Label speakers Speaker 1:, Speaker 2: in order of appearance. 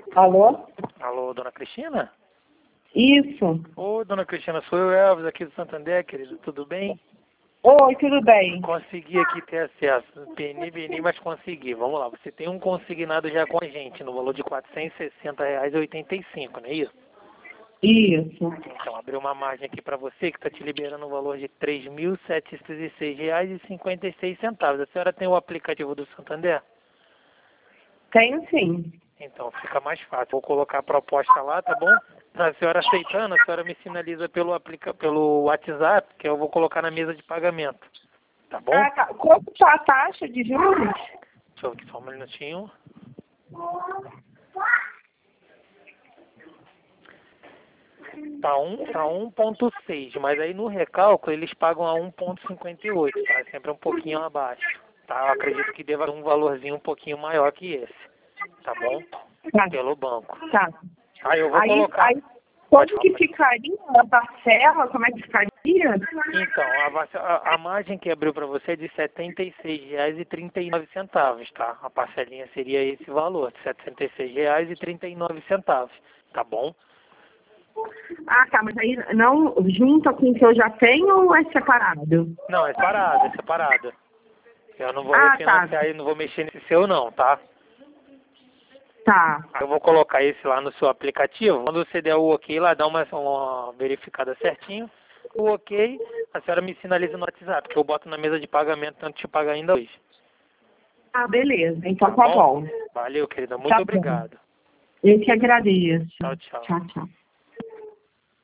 Speaker 1: Alô?
Speaker 2: Alô, dona Cristina?
Speaker 1: Isso.
Speaker 2: Ô, dona Cristina, sou eu, Elvis, aqui do Santander, querido. Tudo bem?
Speaker 1: Oi, tudo bem?
Speaker 2: Consegui aqui ter acesso. Peni, mas consegui. Vamos lá. Você tem um consignado já com a gente no valor de R$ 460,85, não é isso?
Speaker 1: Isso.
Speaker 2: Então, abri uma margem aqui para você que está te liberando o valor de R$ 3.706,56. A senhora tem o aplicativo do Santander?
Speaker 1: Tenho sim.
Speaker 2: Então, fica mais fácil. Vou colocar a proposta lá, tá bom? A senhora aceitando, a senhora me sinaliza pelo WhatsApp, que eu vou colocar na mesa de pagamento. Tá bom?
Speaker 1: Ah, tá. Quanto tá a taxa de juros?
Speaker 2: Deixa eu ver só um minutinho. Tá 1,6, mas aí no recálculo eles pagam a 1,58, tá? Sempre um pouquinho abaixo, tá? Eu acredito que deva ter um valorzinho um pouquinho maior que esse, tá bom?
Speaker 1: Tá.
Speaker 2: Pelo banco.
Speaker 1: Tá.
Speaker 2: Aí eu vou colocar...
Speaker 1: Aí, quanto que ficaria a parcela? Como é que ficaria?
Speaker 2: Então, a margem que abriu para você é de R$ 76,39, tá? A parcelinha seria esse valor, de R$ 76,39, tá bom?
Speaker 1: Ah, tá. Mas aí não junta com o que eu já tenho ou é separado?
Speaker 2: Não, é separado, é separado. Eu não vou refinanciar e não vou mexer nesse seu não, tá?
Speaker 1: Tá.
Speaker 2: Eu vou colocar esse lá no seu aplicativo. Quando você der o ok lá, dá uma verificada certinho. O ok, a senhora me sinaliza no WhatsApp, que eu boto na mesa de pagamento, tanto te pagar ainda hoje.
Speaker 1: Ah, beleza. Então tá bom.
Speaker 2: Valeu, querida. Muito obrigado.
Speaker 1: Eu que agradeço.
Speaker 2: Tchau, tchau.
Speaker 1: Tchau, tchau.